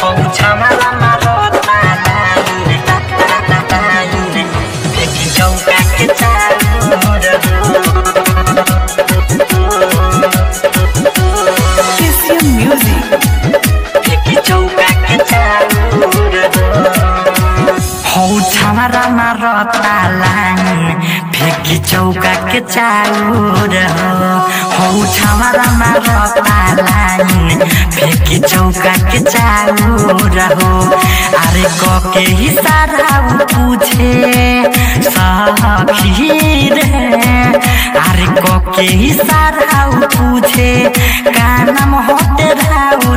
छामरा मारता लाइन फेंकी चौका के चाउर हो छामरा मारता लाइन फेंकी चौका के चाउर हो अरे के ही सारा पूछे सखी रे अरे के ही सारा पूछे का नाम होते राउर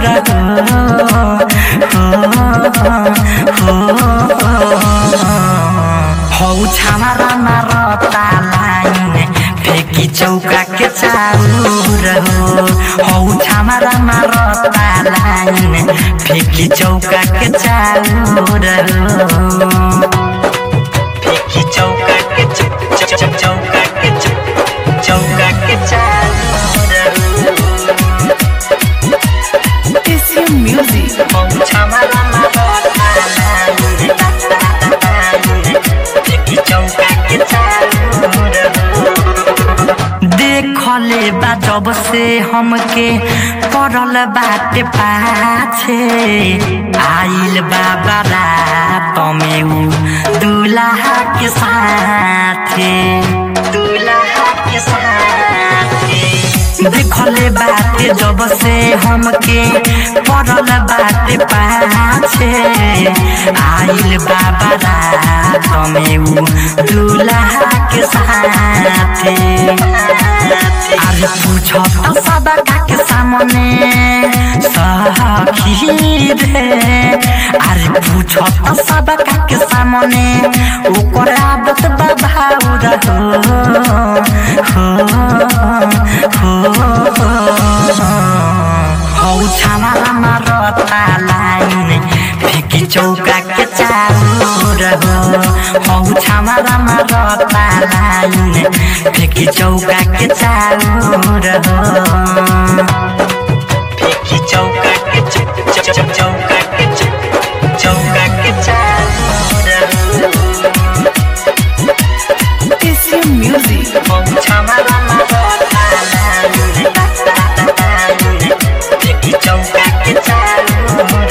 हो छामरा मारता लाइन फेंकी चौका के चाउर हो छामरा मारता लाइन फेंकी चौका के चाउर फेंकी चौका के चौका के चौका के चाउर म्यूजिक हो छामरा मारता लाइन देखले बा जब से हमके पड़ल बाटे पाछे आइल बाबा रात में उ दूल्हा के साथे देखले बाटे जब से हमके पड़ल बाटे पाछे आइल बाबा रात में उ दूल्हा के साथे अरे पूछो तो सब के सामने सखी रे अरे पूछो तो सब के सामने ओकर आदत बाबाउर हो छामरा मारता लाइन फेंकी चौका के चाउर हो छामरा मारता लाइन फेंकी चौका के चाउर फेंकी चौका के चौका के चाउर म्यूजिक हो छामरा मारता लाइन फेंकी चौका के चाउर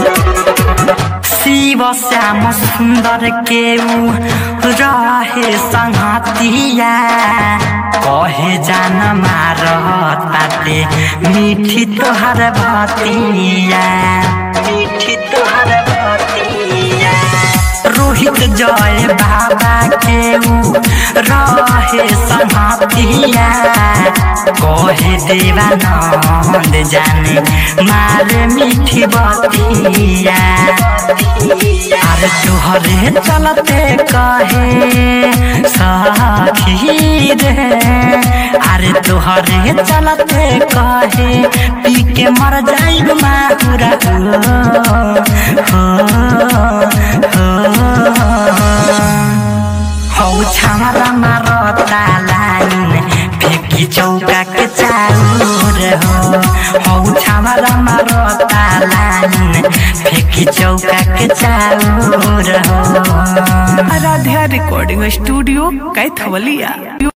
शिव श्याम सुंदर के रहे संगतिया कहे जान मारताते मीठी तोहर भतिया रोहित जय बाबा के रहे संगतिया कहे देवानंद जाने मारे मीठी बतिया अरे तोहरे चलते कहे सखी रे अरे तोहरे चलते कहे पी के मर जाइब माहुरा हो छामरा मारता लाइन फेंकी चौका के चाउर हो छामरा मारता लाइन फेंकी चौका के चाउर आराध्या रिकॉर्डिंग स्टूडियो कैथवलिया।